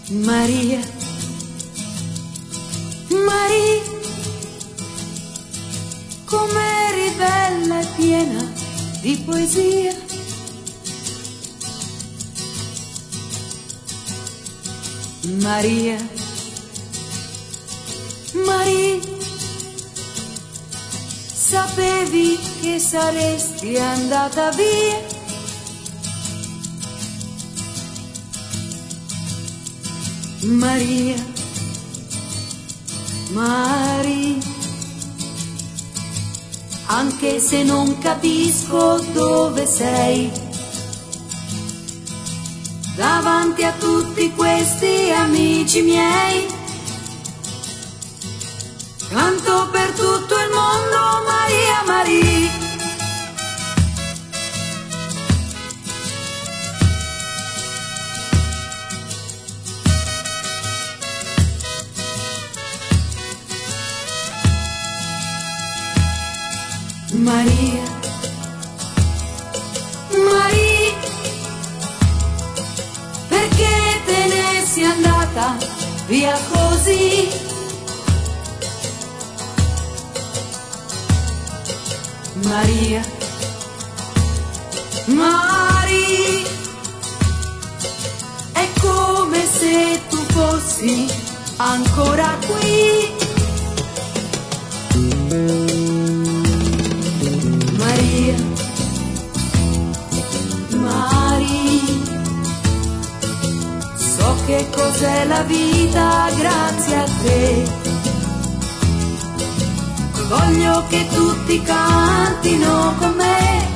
Maria, Maria, com'eri bella e piena di poesia. Maria, Maria, sapevi che saresti andata via. Maria, Maria, anche se non capisco dove sei, davanti a tutti questi amici miei, canto per tutto il mondo Maria, Maria. Maria, Maria, perché te ne sei andata via così? Maria, Maria, è come se tu fossi ancora qui. Maria, Maria, so che cos'è la vita grazie a te. Voglio che tutti cantino con me.